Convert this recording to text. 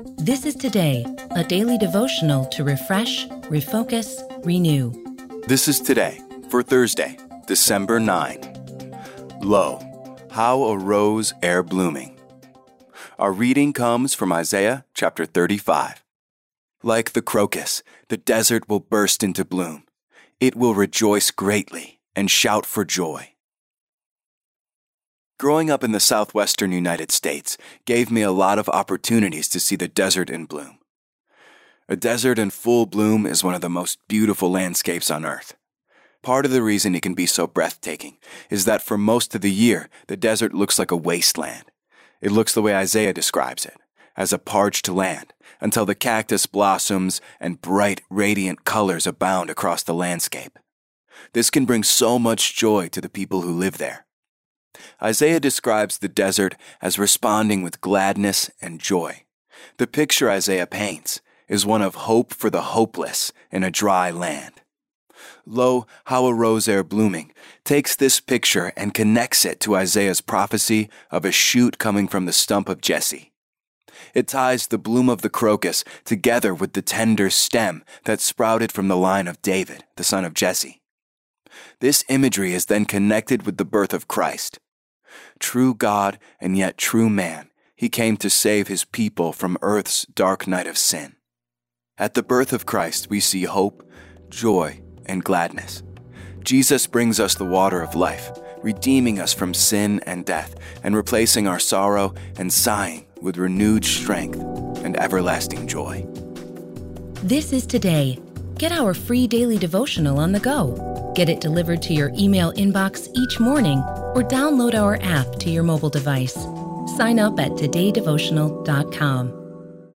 This is Today, a daily devotional to refresh, refocus, renew. This is Today for Thursday, December 9. Lo, how a rose ere blooming. Our reading comes from Isaiah chapter 35. Like the crocus, the desert will burst into bloom. It will rejoice greatly and shout for joy. Growing up in the southwestern United States gave me a lot of opportunities to see the desert in bloom. A desert in full bloom is one of the most beautiful landscapes on earth. Part of the reason it can be so breathtaking is that for most of the year, the desert looks like a wasteland. It looks the way Isaiah describes it, as a parched land, until the cactus blossoms and bright, radiant colors abound across the landscape. This can bring so much joy to the people who live there. Isaiah describes the desert as responding with gladness and joy. The picture Isaiah paints is one of hope for the hopeless in a dry land. Lo, how a rose ere blooming takes this picture and connects it to Isaiah's prophecy of a shoot coming from the stump of Jesse. It ties the bloom of the crocus together with the tender stem that sprouted from the line of David, the son of Jesse. This imagery is then connected with the birth of Christ. True God and yet true man, he came to save his people from earth's dark night of sin. At the birth of Christ, we see hope, joy, and gladness. Jesus brings us the water of life, redeeming us from sin and death, and replacing our sorrow and sighing with renewed strength and everlasting joy. This is Today. Get our free daily devotional on the go. Get it delivered to your email inbox each morning or download our app to your mobile device. Sign up at todaydevotional.com.